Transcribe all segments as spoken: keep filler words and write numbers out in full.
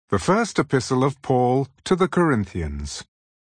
The First Epistle of Paul to the Corinthians.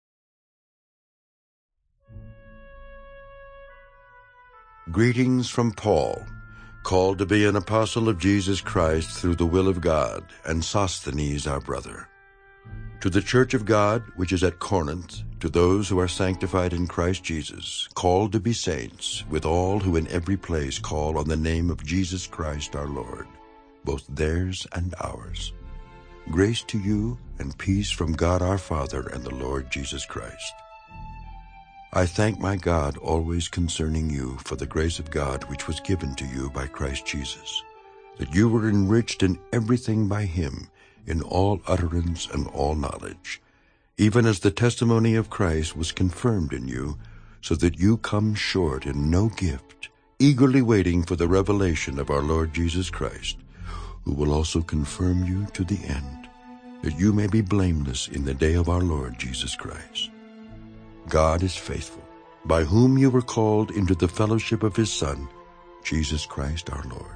Greetings from Paul, called to be an apostle of Jesus Christ through the will of God, and Sosthenes our brother. To the church of God which is at Corinth, to those who are sanctified in Christ Jesus, called to be saints, with all who in every place call on the name of Jesus Christ our Lord, both theirs and ours. Grace to you and peace from God our Father and the Lord Jesus Christ. I thank my God always concerning you for the grace of God which was given to you by Christ Jesus, that you were enriched in everything by him, in all utterance and all knowledge, even as the testimony of Christ was confirmed in you, so that you come short in no gift, eagerly waiting for the revelation of our Lord Jesus Christ, who will also confirm you to the end, that you may be blameless in the day of our Lord Jesus Christ. God is faithful, by whom you were called into the fellowship of his Son, Jesus Christ our Lord.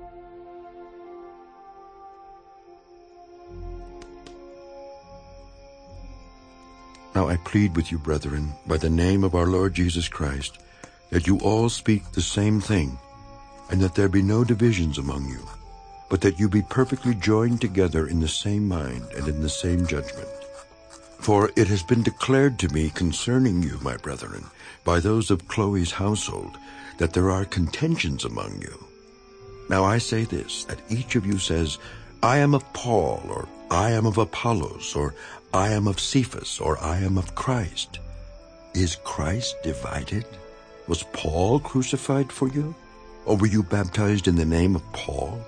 Now I plead with you, brethren, by the name of our Lord Jesus Christ, that you all speak the same thing, and that there be no divisions among you, but that you be perfectly joined together in the same mind and in the same judgment. For it has been declared to me concerning you, my brethren, by those of Chloe's household, that there are contentions among you. Now I say this, that each of you says, I am of Paul, or I am of Apollos, or I am of Cephas, or I am of Christ. Is Christ divided? Was Paul crucified for you? Or were you baptized in the name of Paul?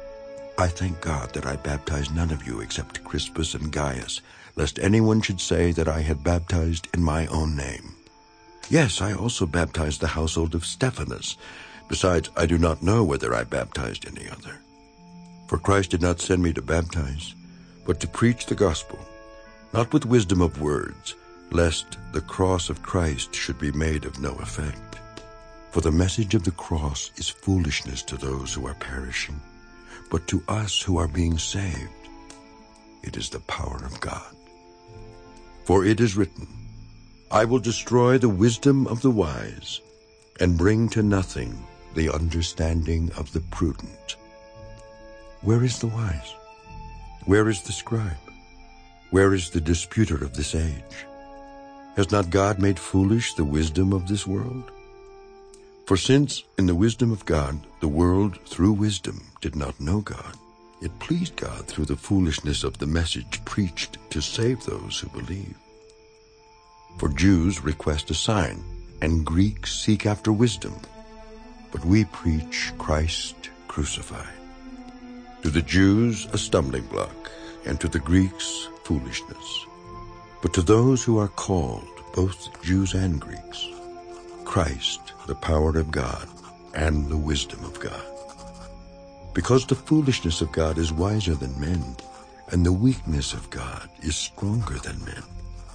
I thank God that I baptized none of you except Crispus and Gaius, lest anyone should say that I had baptized in my own name. Yes, I also baptized the household of Stephanas. Besides, I do not know whether I baptized any other. For Christ did not send me to baptize, but to preach the gospel, not with wisdom of words, lest the cross of Christ should be made of no effect. For the message of the cross is foolishness to those who are perishing, but to us who are being saved, it is the power of God. For it is written, I will destroy the wisdom of the wise, and bring to nothing the understanding of the prudent. Where is the wise? Where is the scribe? Where is the disputer of this age? Has not God made foolish the wisdom of this world? For since, in the wisdom of God, the world through wisdom did not know God, it pleased God through the foolishness of the message preached to save those who believe. For Jews request a sign, and Greeks seek after wisdom, but we preach Christ crucified. To the Jews a stumbling block, and to the Greeks foolishness. But to those who are called, both Jews and Greeks, Christ, the power of God, and the wisdom of God. Because the foolishness of God is wiser than men, and the weakness of God is stronger than men.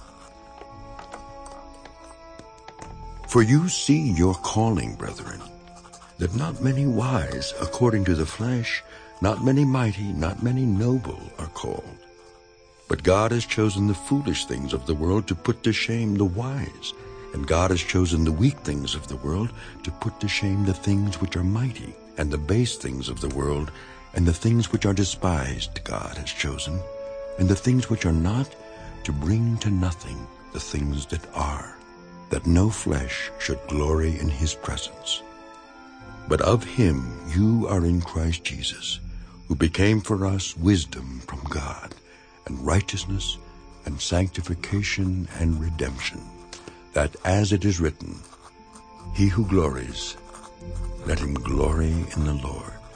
For you see your calling, brethren, that not many wise according to the flesh, not many mighty, not many noble are called. But God has chosen the foolish things of the world to put to shame the wise, and God has chosen the weak things of the world to put to shame the things which are mighty, and the base things of the world, and the things which are despised God has chosen, and the things which are not, to bring to nothing the things that are, that no flesh should glory in his presence. But of him you are in Christ Jesus, who became for us wisdom from God, and righteousness, and sanctification, and redemption, that as it is written, he who glories, let him glory in the Lord.